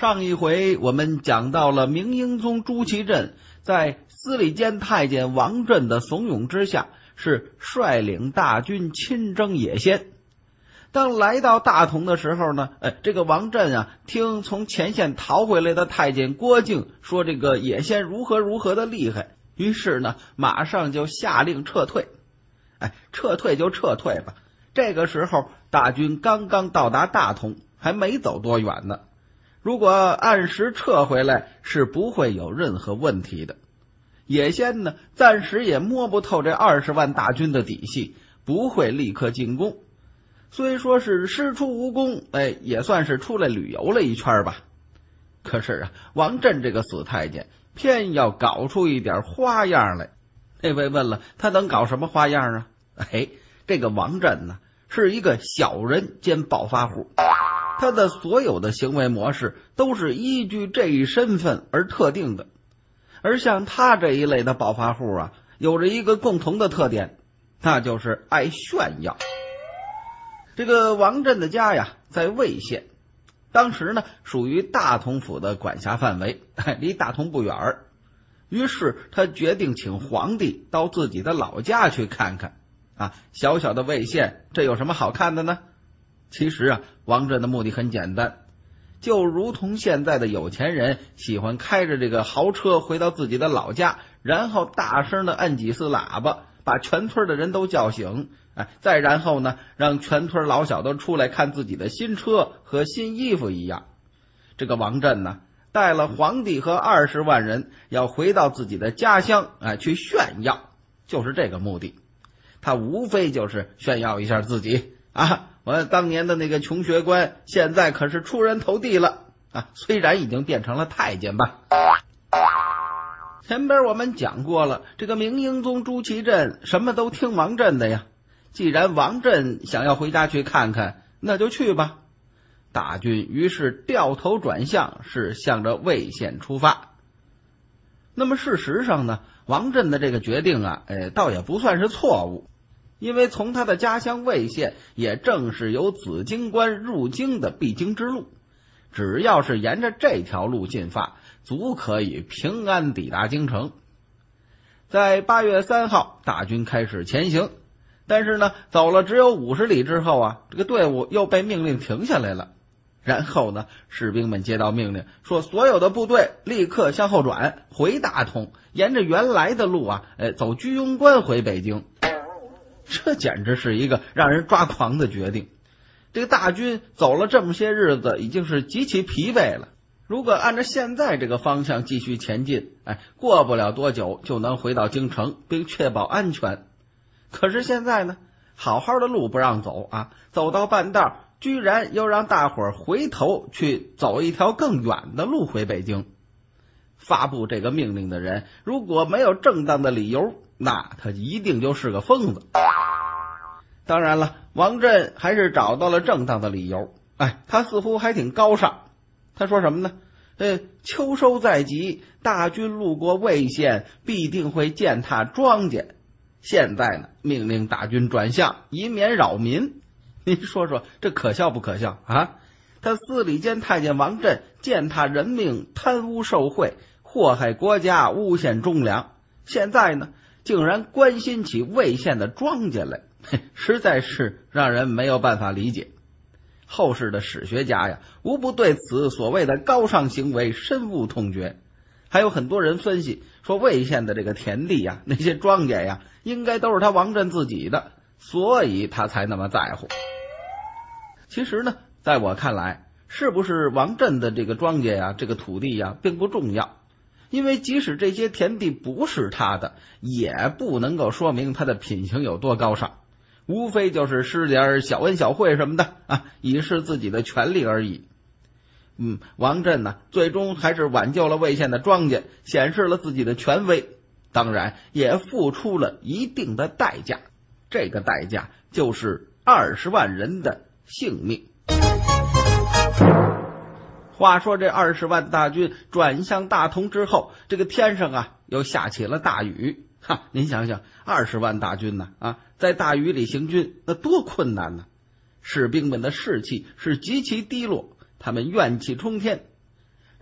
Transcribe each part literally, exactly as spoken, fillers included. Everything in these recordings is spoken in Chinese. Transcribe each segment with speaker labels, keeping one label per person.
Speaker 1: 上一回我们讲到了明英宗朱祁镇在司礼监太监王振的怂恿之下，是率领大军亲征野县。当来到大同的时候呢，哎，这个王振啊，听从前线逃回来的太监郭靖说这个野县如何如何的厉害，于是呢，马上就下令撤退。哎，撤退就撤退吧。这个时候，大军刚刚到达大同，还没走多远呢。如果按时撤回来，是不会有任何问题的。野县呢，暂时也摸不透这二十万大军的底细，不会立刻进攻。虽说是师出无功，哎，也算是出来旅游了一圈吧。可是啊，王振这个死太监偏要搞出一点花样来。那位问了，他能搞什么花样啊？哎，这个王振呢，是一个小人兼暴发户。他的所有的行为模式都是依据这一身份而特定的，而像他这一类的暴发户啊，有着一个共同的特点，那就是爱炫耀。这个王振的家呀，在魏县，当时呢属于大同府的管辖范围，离大同不远。于是他决定请皇帝到自己的老家去看看啊，小小的魏县，这有什么好看的呢？其实啊，王振的目的很简单，就如同现在的有钱人喜欢开着这个豪车回到自己的老家，然后大声的按几次喇叭，把全村的人都叫醒，哎，再然后呢，让全村老小都出来看自己的新车和新衣服一样。这个王振呢，带了皇帝和二十万人，要回到自己的家乡，哎，去炫耀，就是这个目的。他无非就是炫耀一下自己啊。我当年的那个穷学官，现在可是出人头地了啊！虽然已经变成了太监吧。前边我们讲过了，这个明英宗朱祁镇什么都听王振的呀。既然王振想要回家去看看，那就去吧。大军于是掉头转向，是向着魏县出发。那么事实上呢，王振的这个决定啊，哎，倒也不算是错误。因为从他的家乡魏县也正是有紫荆关入京的必经之路，只要是沿着这条路进发，足可以平安抵达京城。在八月三号，大军开始前行，但是呢，走了只有五十里之后啊，这个队伍又被命令停下来了。然后呢，士兵们接到命令，说所有的部队立刻向后转，回大同，沿着原来的路啊，哎，走居庸关回北京。这简直是一个让人抓狂的决定。这个大军走了这么些日子，已经是极其疲惫了。如果按照现在这个方向继续前进，哎，过不了多久就能回到京城，并确保安全。可是现在呢，好好的路不让走啊，走到半道，居然又让大伙儿回头去走一条更远的路回北京。发布这个命令的人，如果没有正当的理由，那他一定就是个疯子。当然了，王振还是找到了正当的理由。哎，他似乎还挺高尚。他说什么呢？呃，秋收在即，大军路过魏县，必定会践踏庄稼。现在呢，命令大军转向，以免扰民。您说说，这可笑不可笑啊？他司礼监太监王振践踏人命，贪污受贿，祸害国家，诬陷忠良。现在呢，竟然关心起魏县的庄稼来，实在是让人没有办法理解。后世的史学家呀，无不对此所谓的高尚行为深恶痛绝。还有很多人分析说，魏县的这个田地呀，那些庄稼呀，应该都是他王振自己的，所以他才那么在乎。其实呢，在我看来，是不是王振的这个庄稼呀，这个土地呀，并不重要。因为即使这些田地不是他的，也不能够说明他的品行有多高尚，无非就是施点小恩小惠什么的啊，以示自己的权利而已。嗯，王振呢，最终还是挽救了魏县的庄稼，显示了自己的权威，当然也付出了一定的代价，这个代价就是二十万人的性命。话说这二十万大军转向大同之后，这个天上啊又下起了大雨。哈，您想想，二十万大军呢啊，在大雨里行军，那多困难呢！士兵们的士气是极其低落，他们怨气冲天。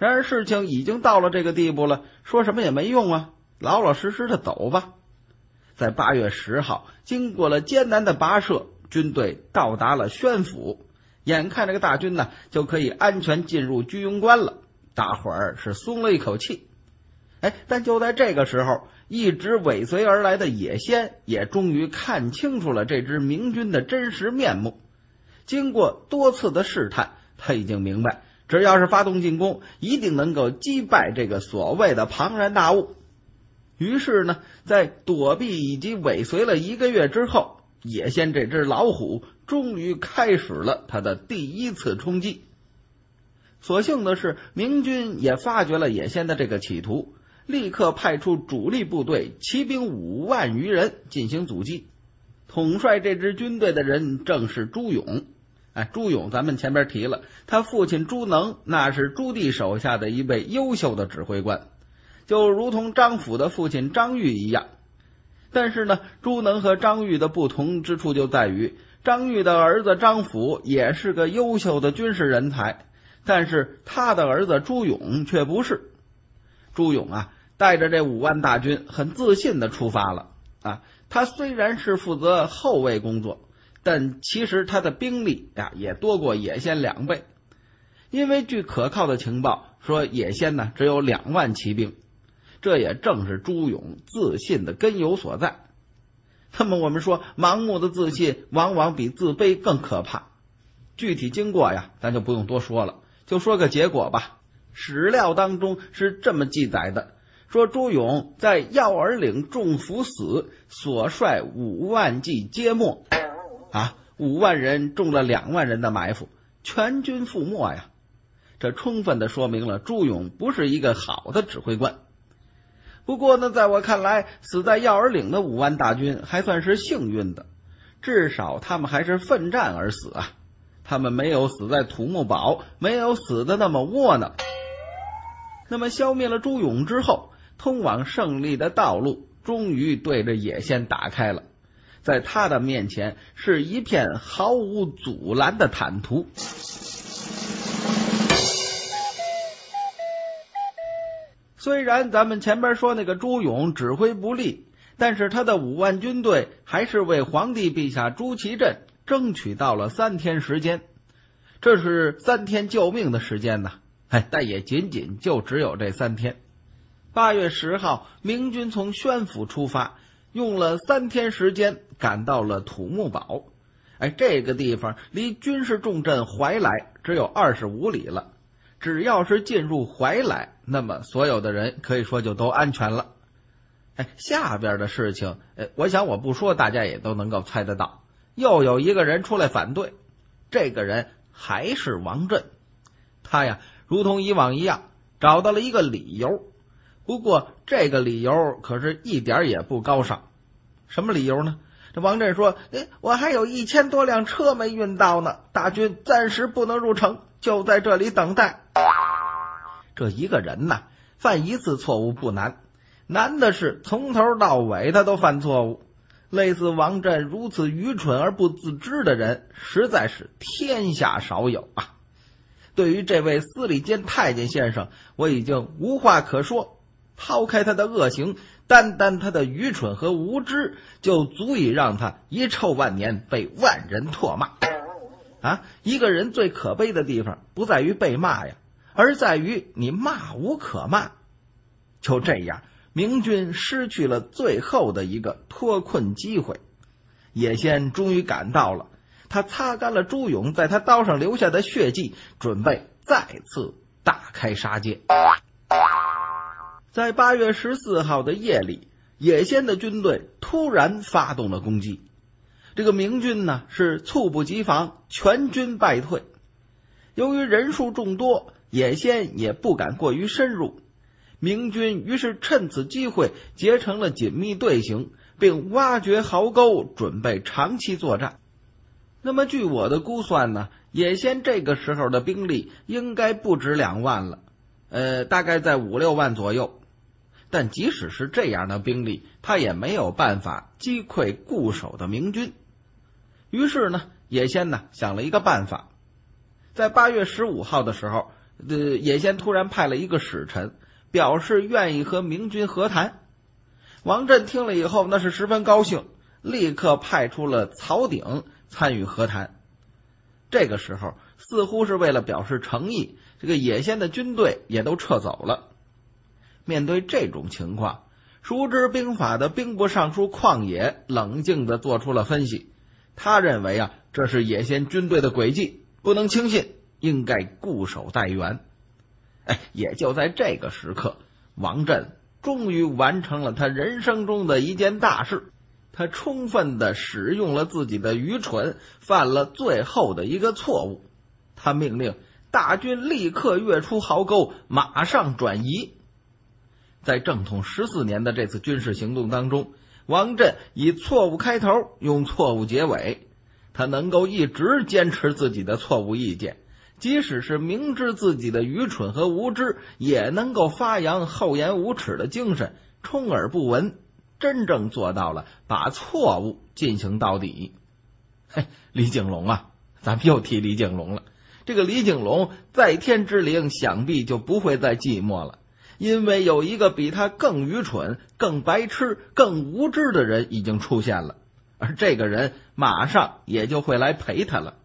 Speaker 1: 然而事情已经到了这个地步了，说什么也没用啊，老老实实的走吧。在八月十号，经过了艰难的跋涉，军队到达了宣府，眼看这个大军呢就可以安全进入居庸关了，大伙儿是松了一口气。哎，但就在这个时候，一直尾随而来的野仙也终于看清楚了这支明军的真实面目。经过多次的试探，他已经明白，只要是发动进攻，一定能够击败这个所谓的庞然大物。于是呢，在躲避以及尾随了一个月之后，野仙这只老虎终于开始了他的第一次冲击。所幸的是，明军也发觉了野仙的这个企图，立刻派出主力部队骑兵五万余人进行阻击。统帅这支军队的人正是朱勇。哎，朱勇咱们前边提了，他父亲朱能那是朱棣手下的一位优秀的指挥官，就如同张辅的父亲张玉一样。但是呢，朱能和张玉的不同之处就在于，张玉的儿子张辅也是个优秀的军事人才，但是他的儿子朱勇却不是。朱勇啊，带着这五万大军很自信的出发了啊。他虽然是负责后卫工作，但其实他的兵力呀也多过野仙两倍。因为据可靠的情报说，野仙呢只有两万骑兵，这也正是朱勇自信的根由所在。那么我们说，盲目的自信往往比自卑更可怕。具体经过呀，咱就不用多说了，就说个结果吧。史料当中是这么记载的，说朱勇在药儿岭中伏死，所率五万骑皆没啊，五万人中了两万人的埋伏，全军覆没呀。这充分的说明了朱勇不是一个好的指挥官。不过呢，在我看来，死在药儿岭的五万大军还算是幸运的，至少他们还是奋战而死啊，他们没有死在土木堡，没有死的那么窝囊。那么消灭了朱勇之后，通往胜利的道路终于对着野仙打开了，在他的面前是一片毫无阻拦的坦途。虽然咱们前边说那个朱勇指挥不力，但是他的五万军队还是为皇帝陛下朱祁镇争取到了三天时间，这是三天救命的时间呐。哎，但也仅仅就只有这三天。八月十号，明军从宣府出发，用了三天时间赶到了土木堡。哎，这个地方离军事重镇怀来只有二十五里了。只要是进入怀来，那么所有的人可以说就都安全了。哎，下边的事情，哎，我想我不说，大家也都能够猜得到。又有一个人出来反对，这个人还是王震。他呀，如同以往一样，找到了一个理由。不过这个理由可是一点也不高尚。什么理由呢？这王震说，哎，我还有一千多辆车没运到呢，大军暂时不能入城，就在这里等待。这一个人呐，犯一次错误不难，难的是从头到尾他都犯错误。类似王震如此愚蠢而不自知的人，实在是天下少有啊。对于这位司礼监太监先生，我已经无话可说。抛开他的恶行，单单他的愚蠢和无知，就足以让他遗臭万年，被万人唾骂啊！一个人最可悲的地方，不在于被骂呀，而在于你骂无可骂。就这样，明军失去了最后的一个脱困机会。野仙终于赶到了，他擦干了朱勇在他刀上留下的血迹，准备再次大开杀戒。在八月十四号的夜里，野仙的军队突然发动了攻击。这个明军呢是猝不及防，全军败退。由于人数众多，野仙也不敢过于深入，明军于是趁此机会结成了紧密队形，并挖掘壕沟，准备长期作战。那么据我的估算呢，野仙这个时候的兵力应该不止两万了，呃，大概在五六万左右。但即使是这样的兵力，他也没有办法击溃固守的明军。于是呢，野仙呢想了一个办法。在八月十五号的时候， 呃，野先突然派了一个使臣，表示愿意和明军和谈。王振听了以后，那是十分高兴，立刻派出了曹鼎参与和谈。这个时候，似乎是为了表示诚意，这个野先的军队也都撤走了。面对这种情况，熟知兵法的兵部尚书旷野冷静地做出了分析。他认为啊，这是野先军队的诡计，不能轻信，应该固守待援。哎，也就在这个时刻，王振终于完成了他人生中的一件大事。他充分地使用了自己的愚蠢，犯了最后的一个错误。他命令大军立刻跃出壕沟，马上转移。在正统十四年的这次军事行动当中，王振以错误开头，用错误结尾。他能够一直坚持自己的错误意见，即使是明知自己的愚蠢和无知，也能够发扬厚颜无耻的精神，充耳不闻，真正做到了把错误进行到底。嘿，李景龙啊，咱们又提李景龙了。这个李景龙在天之灵想必就不会再寂寞了，因为有一个比他更愚蠢、更白痴、更无知的人已经出现了，而这个人马上也就会来陪他了。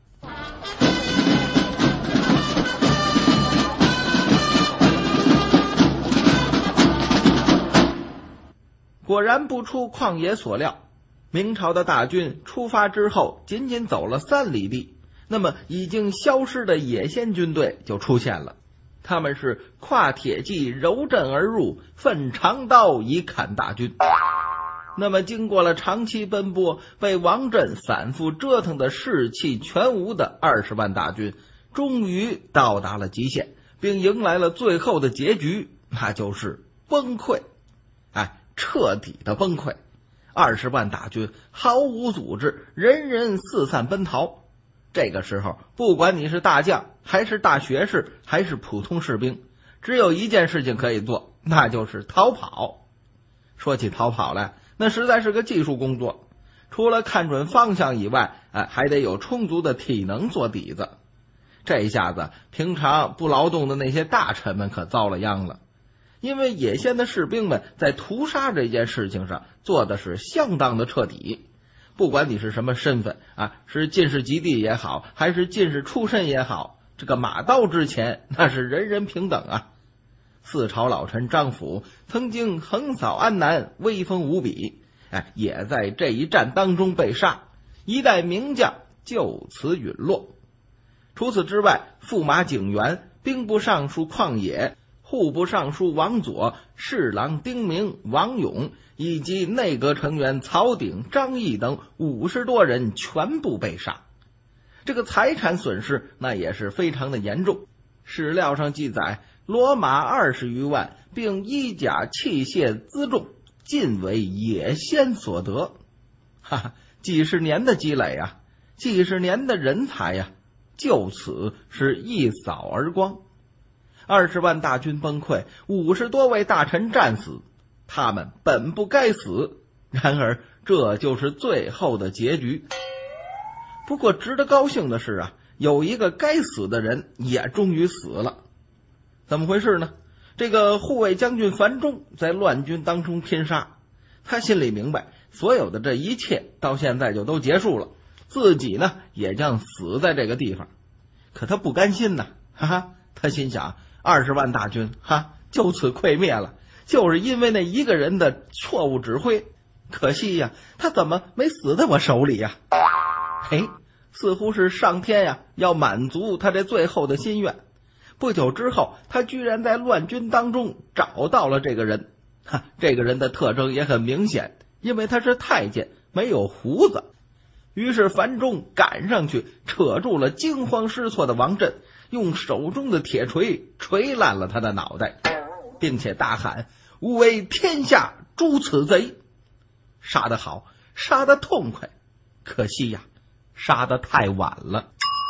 Speaker 1: 果然不出旷野所料，明朝的大军出发之后，仅仅走了三里地，那么已经消失的野先军队就出现了。他们是跨铁骑柔阵而入，奋长刀以砍大军。那么经过了长期奔波，被王振反复折腾的士气全无的二十万大军，终于到达了极限，并迎来了最后的结局，那就是崩溃。哎，彻底的崩溃。二十万大军毫无组织，人人四散奔逃。这个时候，不管你是大将还是大学士还是普通士兵，只有一件事情可以做，那就是逃跑。说起逃跑来，那实在是个技术工作，除了看准方向以外，哎，还得有充足的体能做底子。这一下子，平常不劳动的那些大臣们可遭了殃了。因为野先的士兵们在屠杀这件事情上做的是相当的彻底，不管你是什么身份啊，是进士及第也好，还是进士出身也好，这个马刀之前那是人人平等啊。四朝老臣张辅曾经横扫安南，威风无比，哎，也在这一战当中被杀，一代名将就此陨落。除此之外，驸马景元、兵部尚书旷野、户部尚书王佐、侍郎丁明、王勇以及内阁成员曹鼎、张毅等五十多人全部被杀。这个财产损失那也是非常的严重。史料上记载，骡马二十余万，并衣甲器械辎重尽为野先所得。哈哈，几十年的积累啊，几十年的人才呀、啊，就此是一扫而光。二十万大军崩溃，五十多位大臣战死，他们本不该死，然而这就是最后的结局。不过值得高兴的是啊，有一个该死的人也终于死了。怎么回事呢？这个护卫将军樊中在乱军当中拼杀，他心里明白，所有的这一切到现在就都结束了，自己呢也将死在这个地方。可他不甘心呐，哈哈，他心想，二十万大军哈就此溃灭了，就是因为那一个人的错误指挥。可惜呀，他怎么没死在我手里呀？嘿，似乎是上天呀要满足他这最后的心愿。不久之后，他居然在乱军当中找到了这个人。哈，这个人的特征也很明显，因为他是太监，没有胡子。于是樊中赶上去，扯住了惊慌失措的王振，用手中的铁锤锤烂了他的脑袋，并且大喊：吾为天下诛此贼！杀得好，杀得痛快，可惜呀，杀得太晚了。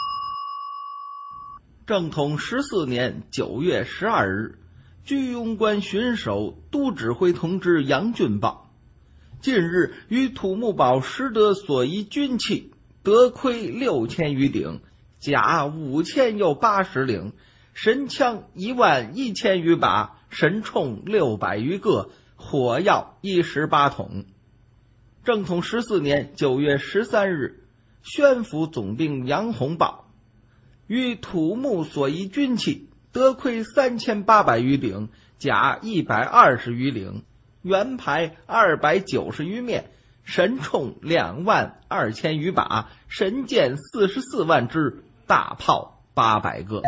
Speaker 1: 正统十四年九月十二日，居庸关巡守都指挥同知杨俊报：近日于土木堡拾得所遗军器，得亏六千余顶，甲五千又八十领， 神枪一万一千余把，神铳六百余个，火药一十八桶。正统十四年九月十三日，宣府总兵杨洪报，于土木所遗军器得亏三千八百余顶，甲一百二十余领，圆牌二百九十余面，神铳两万二千余把，神箭四十四万支，大炮八百个。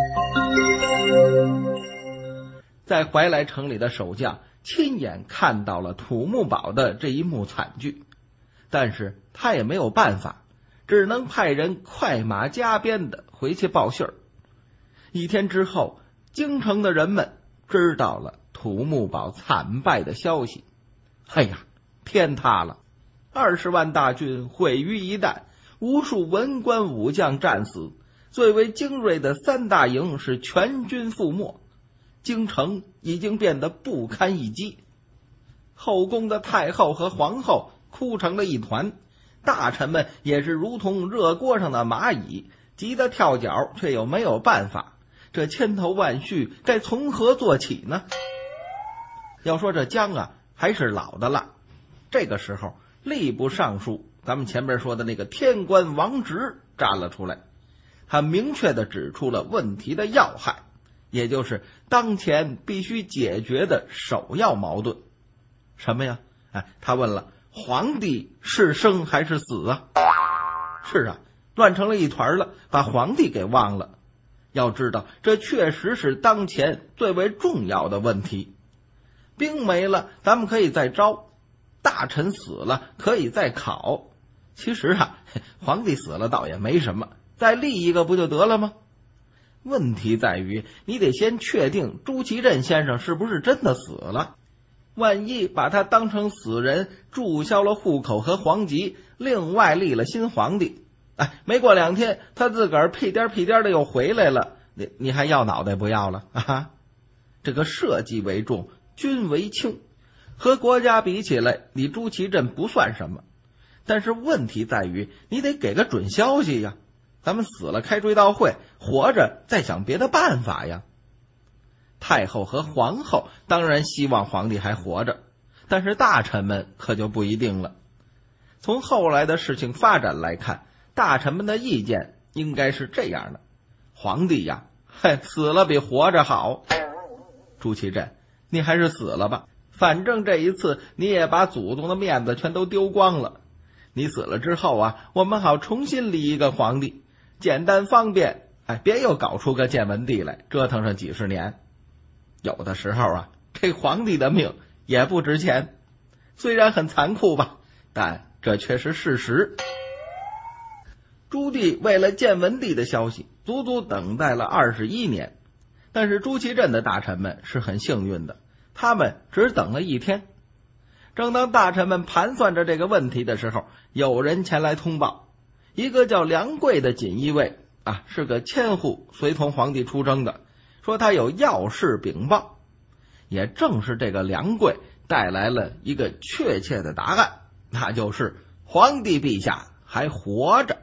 Speaker 1: 在怀来城里的守将亲眼看到了土木堡的这一幕惨剧，但是他也没有办法，只能派人快马加鞭的回去报信儿。一天之后，京城的人们知道了土木堡惨败的消息。哎呀，天塌了！二十万大军毁于一旦，无数文官武将战死，最为精锐的三大营是全军覆没，京城已经变得不堪一击。后宫的太后和皇后哭成了一团，大臣们也是如同热锅上的蚂蚁，急得跳脚，却又没有办法。这千头万绪该从何做起呢？要说这姜啊，还是老的辣。这个时候，吏部尚书咱们前面说的那个天官王直站了出来，他明确的指出了问题的要害，也就是当前必须解决的首要矛盾。什么呀？哎，他问了，皇帝是生还是死啊？是啊，乱成了一团了，把皇帝给忘了。要知道，这确实是当前最为重要的问题。兵没了，咱们可以再招；大臣死了，可以再考。其实啊，皇帝死了倒也没什么，再立一个不就得了吗？问题在于，你得先确定朱祁镇先生是不是真的死了。万一把他当成死人，注销了户口和皇籍，另外立了新皇帝，哎，没过两天他自个儿屁颠屁颠的又回来了，你你还要脑袋不要了啊？这个社稷为重，君为轻，和国家比起来，你朱祁镇不算什么。但是问题在于，你得给个准消息呀，咱们死了开追悼会，活着再想别的办法呀。太后和皇后当然希望皇帝还活着，但是大臣们可就不一定了。从后来的事情发展来看，大臣们的意见应该是这样的：皇帝呀，嘿，死了比活着好。朱祁镇，你还是死了吧，反正这一次你也把祖宗的面子全都丢光了。你死了之后啊，我们好重新立一个皇帝，简单方便，哎，别又搞出个建文帝来，折腾上几十年。有的时候啊，这皇帝的命也不值钱，虽然很残酷吧，但这却是事实。朱棣为了建文帝的消息，足足等待了二十一年。但是朱祁镇的大臣们是很幸运的，他们只等了一天。正当大臣们盘算着这个问题的时候，有人前来通报，一个叫梁贵的锦衣卫啊，是个千户，随同皇帝出征的，说他有要事禀报。也正是这个梁贵带来了一个确切的答案，那就是皇帝陛下还活着。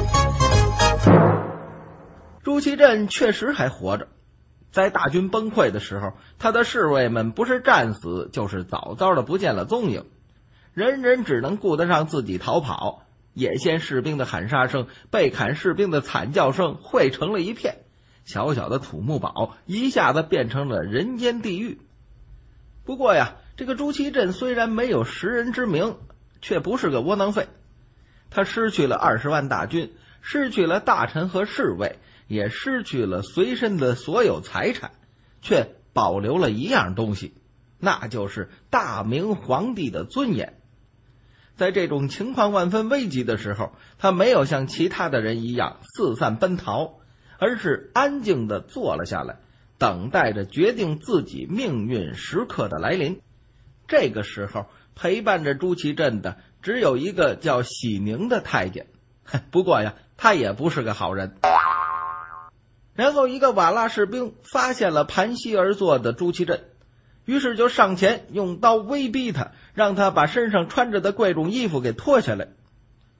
Speaker 1: 朱祁镇确实还活着，在大军崩溃的时候，他的侍卫们不是战死，就是早早的不见了踪影，人人只能顾得上自己逃跑。野先士兵的喊杀声，被砍士兵的惨叫声汇成了一片，小小的土木堡一下子变成了人间地狱。不过呀，这个朱祁镇虽然没有识人之明，却不是个窝囊废。他失去了二十万大军，失去了大臣和侍卫，也失去了随身的所有财产，却保留了一样东西，那就是大明皇帝的尊严。在这种情况万分危急的时候，他没有像其他的人一样四散奔逃，而是安静地坐了下来，等待着决定自己命运时刻的来临。这个时候陪伴着朱祁镇的只有一个叫喜宁的太监，不过呀，他也不是个好人。然后一个瓦剌士兵发现了盘膝而坐的朱祁镇，于是就上前用刀威逼他，让他把身上穿着的贵重衣服给脱下来。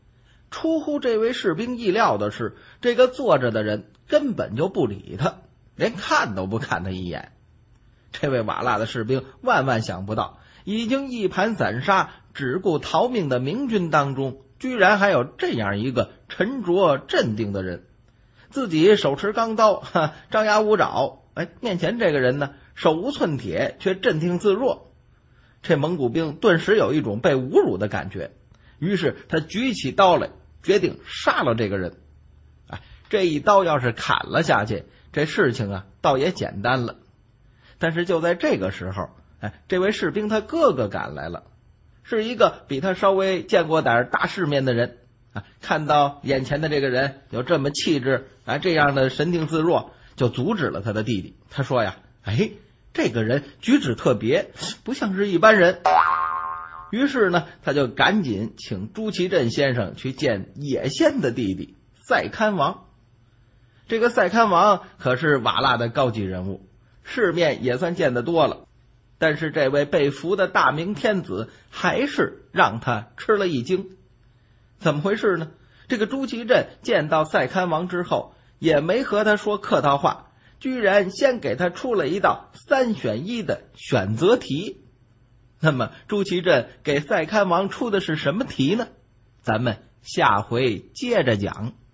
Speaker 1: 出乎这位士兵意料的是，这个坐着的人根本就不理他， 连看都不看他一眼。这位瓦剌的士兵万万想不到，已经一盘散沙只顾逃命的明军当中，居然还有这样一个沉着镇定的人。自己手持钢刀，哈，张牙舞爪，哎，面前这个人呢，手无寸铁，却镇定自若。这蒙古兵顿时有一种被侮辱的感觉，于是他举起刀来，决定杀了这个人。哎，这一刀要是砍了下去，这事情啊，倒也简单了。但是就在这个时候，哎，这位士兵他哥哥赶来了，是一个比他稍微见过点大世面的人啊。看到眼前的这个人有这么气质啊，这样的神定自若，就阻止了他的弟弟。他说呀，哎，这个人举止特别，不像是一般人。于是呢，他就赶紧请朱祁镇先生去见野先的弟弟赛堪王。这个赛堪王可是瓦剌的高级人物，世面也算见得多了，但是这位被俘的大明天子还是让他吃了一惊。怎么回事呢？这个朱祁镇见到赛堪王之后，也没和他说客套话，居然先给他出了一道三选一的选择题。那么朱祁镇给赛堪王出的是什么题呢？咱们下回接着讲。